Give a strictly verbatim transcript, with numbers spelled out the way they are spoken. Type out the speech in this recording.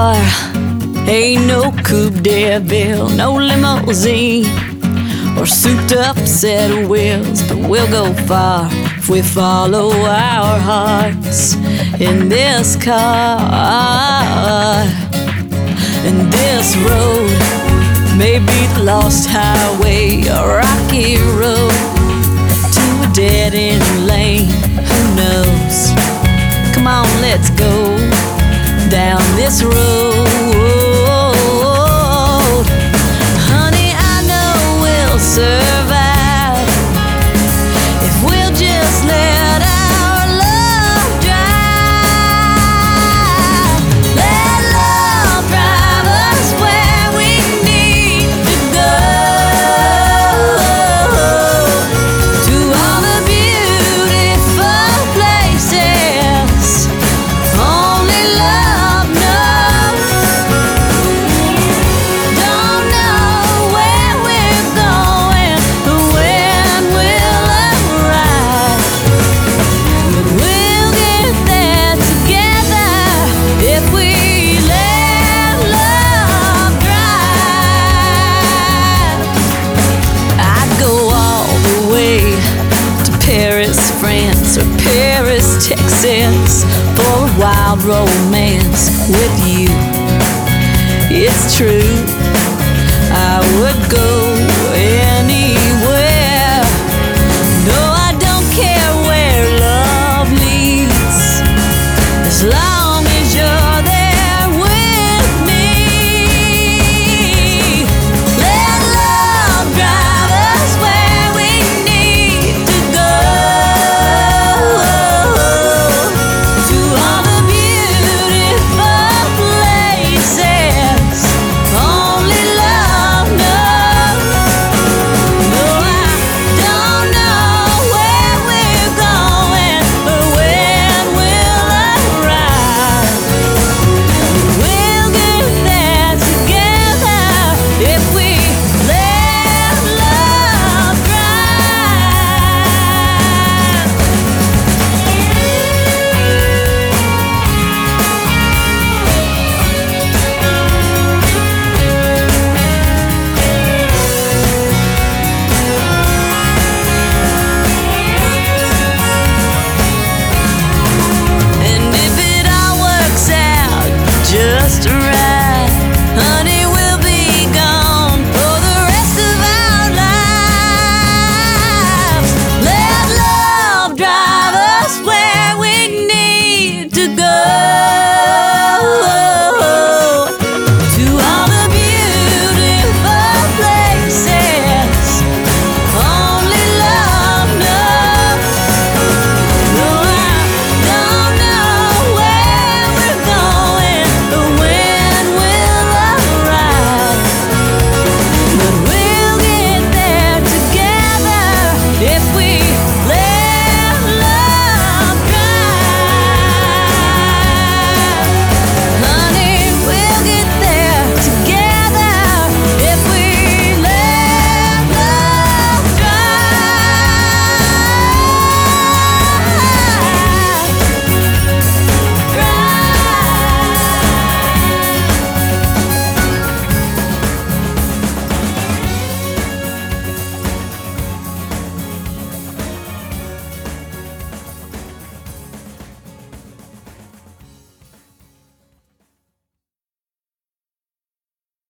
car. Ain't no coupe de ville, no limousine, or souped up set of wheels, but we'll go far if we follow our hearts in this car. And this road may be the lost highway, a rocky road to a dead-end lane. Who knows? Come on, let's go down this road. Honey, I know we'll survive if we'll just let our love drive. Let love drive us where we need to go, to all the beautiful places only love knows. Don't know where we're going or when we'll arrive, but we'll get there together if we let love drive. I'd go all the way to Paris, France, or Paris, Texas, for a wild romance with you. It's true,